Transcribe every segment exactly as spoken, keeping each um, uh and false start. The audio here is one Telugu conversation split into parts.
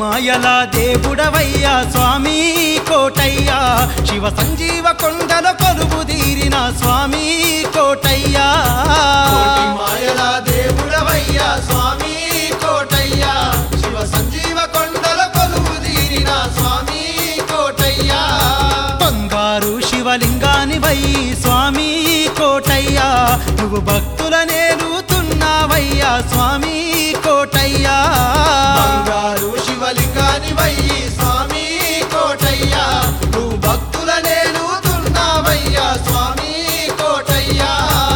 మాయల దేవుడవయ్యా స్వామి కోటయ్యా శివ సంజీవ కొండల కొలువు తీరిన స్వామి కోటయ్యా కోటి మాయల దేవుడవయ్యా స్వామి కోటయ్యా శివ సంజీవ కొండల కొలువు తీరిన స్వామి కోటయ్యా బంగారు శివలింగాని వై స్వామి కోటయ్యా నువ్వు భక్తుల నేలుతున్నావయ్యా స్వామి కోటయ్యా బంగారు శివలింగాని వై స్వామి కోటయ్యా నువ్వు భక్తుల నేలుతున్నావయ్యా స్వామి కోటయ్యా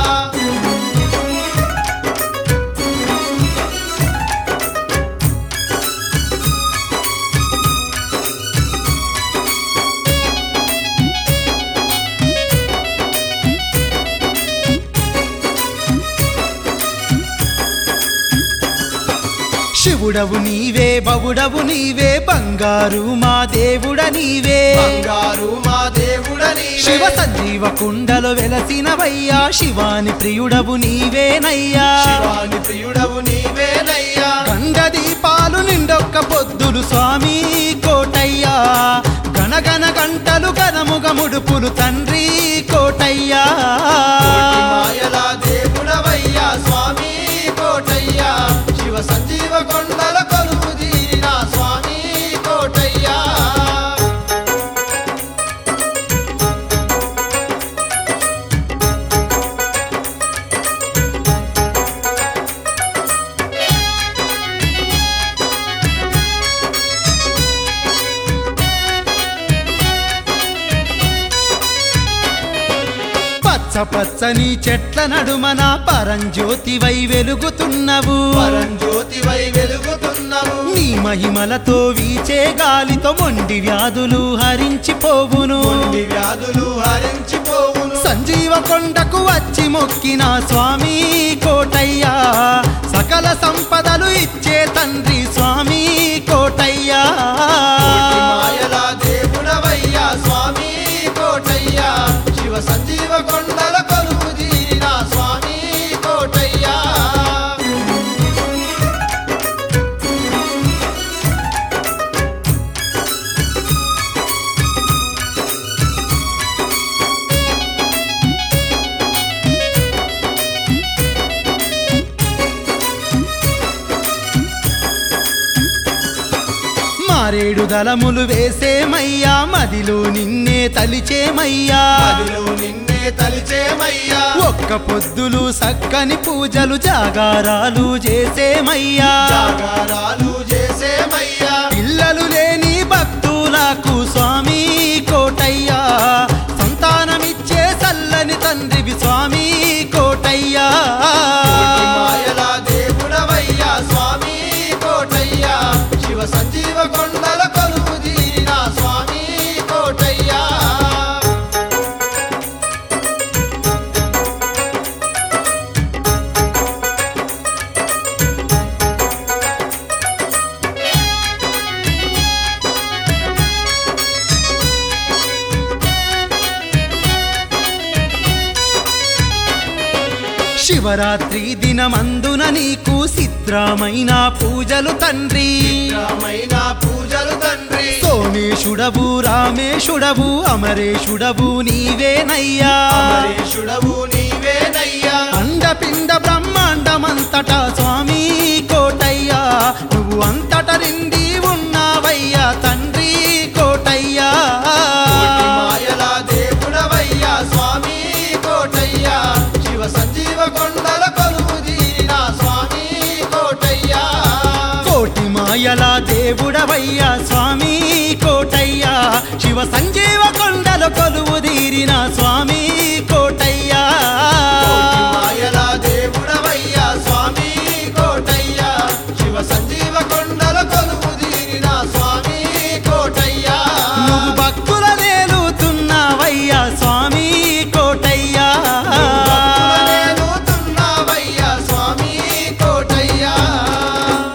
శివుడవు నీవే బవుడవు నీవే బంగారు మా దేవుడ నీవే బంగారు మా దేవుడ నీవే శివ సంజీవ కుండలు వెలసినవయ్యా శివాని ప్రియుడవు నీవేనయ్యా శివాని ప్రియుడవు నీవేనయ్యా గంగ దీపాలు నిండొక్క పొద్దులు స్వామి కోటయ్యా గణగణ గంటలు గణముగ ముడుపులు తండ్రి కోటయ్యా కోటి మాయల దేవుడవయ్యా స్వామి కోటయ్యా శివ సంజీవ కొండల కొలువు తీరిన స్వామి కోటయ్యా పచ్చ పచ్చని చెట్ల నడుమన పరంజ్యోతివై వెలుగుతున్నవు పరంజ్యోతివై వెలుగుతున్నవు నీ మహిమలతో వీచే గాలితో మొండి వ్యాధులు హరించిపోవును మొండి వ్యాధులు హరించిపోవును సంజీవ కొండకు వచ్చి మొక్కిన స్వామి కోటయ్యా సకల సంపదలు ఇచ్చే తండ్రి స్వామి కోటయ్యా కోటి మాయల దేవుడవయ్యా స్వామి కోటయ్యా శివ సంజీవ కొండల కొలువు తీరిన స్వామి కోటయ్యా మారేడు దళములు వేసేమయ్యా మదిలో నిన్నే తలిచేమయ్యా మదిలో నిన్నే తలిచేమయ్యా ఒక్క పొద్దులు సక్కని పూజలు జాగారాలు చేసేమయ్యా జాగారాలు చేసేమయ్యా పిల్లలు లేని భక్తులకు స్వామి కోటయ్యా సంతానమిచ్చే చల్లని తండ్రివి స్వామి కోటయ్యా కోటి మాయల దేవుడవయ్యా స్వామి కోటయ్యా శివ సంజీవ కొండల కొలువు తీరిన స్వామి కోటయ్యా శివరాత్రి దినమందున నీకు చిత్రమైన పూజలు తండ్రి రామైన పూజలు తండ్రి సోమేశుడవు రామేశుడవు అమరేశుడవు నీవేనయ్యా అమరేశుడవు నీవేనయ్యా అండపిండ బ్రహ్మాండమంతటా స్వామి కోటయ్యా నువ్వు అంతట నిండి ఉన్నావయ్యా తండ్రి కోటయ్యా కోటి మాయల దేవుడవయ్యా స్వామి కోటయ్యా శివ సంజీవ కొండల కొలువు తీరిన స్వామి కోటయ్యా కోటి మాయల దేవుడవయ్యా స్వామి కోటయ్యా శివ సంజీవ కొండల కొలువు తీరిన స్వామి